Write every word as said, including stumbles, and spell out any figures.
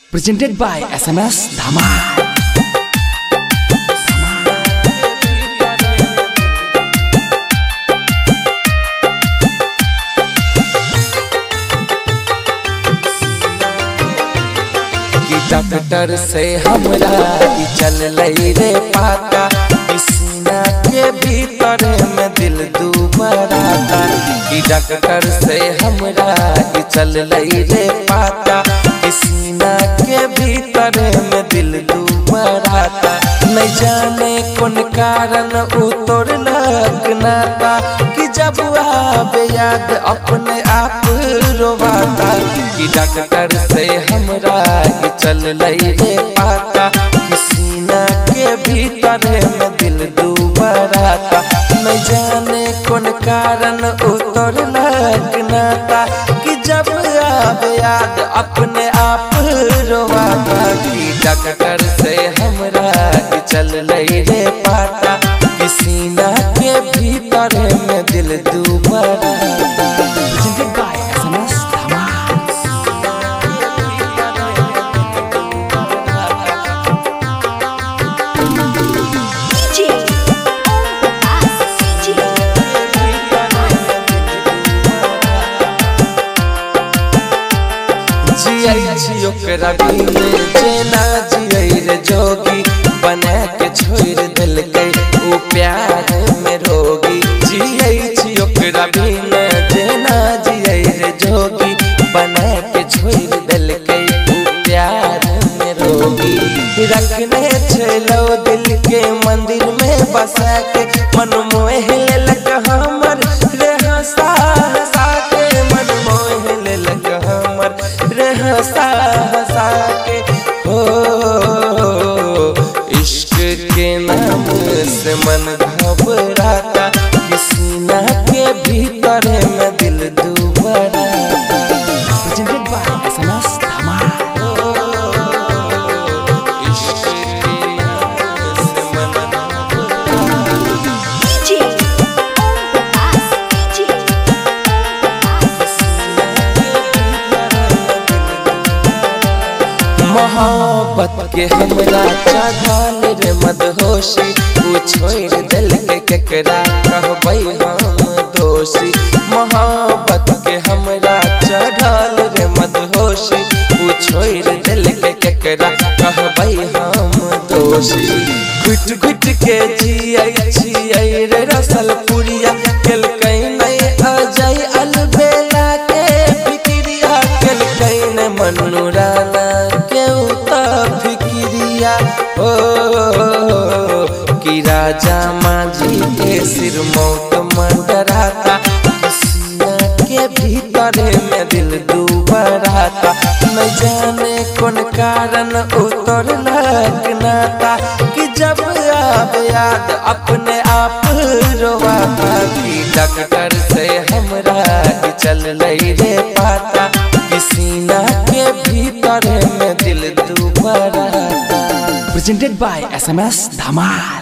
Presented by S M S Dhama. Doctor से हमरा ई चल लई रे पाता, सीना के भीतर में दिल दुबराता। ई डॉक्टर से हमरा ई चल लई रे पाता, सीना के भीतर में दिल दुबराता। न जाने कौन कारण उतर लगनाता, कि जब आवे याद अपने आप रोवाता। कि डॉक्टर से हमरा ई चल लई रे पाता, सीना के भीतर में दिल दुबराता। न जाने कौन कारण उतर लगनाता, कि जब आवे याद अपने आप रोवाता। कि डॉक्टर से हमरा ई चल लई रे पाता, सीना के भीतर में दिल दुबराता। Presented by S M S Dhama. जियै छी ओकरा बिन जेना जियै रे जोगी, बना के छोड़ देलकै ओ प्यार में रोगी। जियै छी ओकरा बिन जेना जियै रे जोगी, बना के छोड़ देलकै ओ प्यार में रोगी। रखने छलो दिल के मंदिर में बसा के, मन मोह लेलक हमर रे हंसा हंसा के। मन मोह लेलक हमर रे हंसा हंसा के। हो इश्क के नाम से मन घबराता, सीना के भीतर में दिल दुबराता। Presented by S M S Dhama. इश्क के नाम से मन मोहब्बत के हमरा चढ़ल रे मदहोशी, उ छोड़ दिल के केकरा कहबै हम दोषी। मोहब्बत के हमरा चढ़ल रे मदहोशी, उ छोड़ दिल के केकरा कहबै हम दोषी। घुट घुट के जियै छियै रे रसल पुरिया, केलकै नै अजय अलबेला के फिक्रिया। केलकै नै मनुराना के उता फिक्रिया। हो कि राजा माझी के सिर मौत मंडराता, सीना के भीतर में दिल दुबराता। न जाने कौन कारण उतर लगनाता, कि जब आवे याद अपने आप रोवाता। कि डॉक्टर से हमरा ई चल लई रे पाता, सीना के भीतर में दिल दुबराता। Presented by S M S Dhama.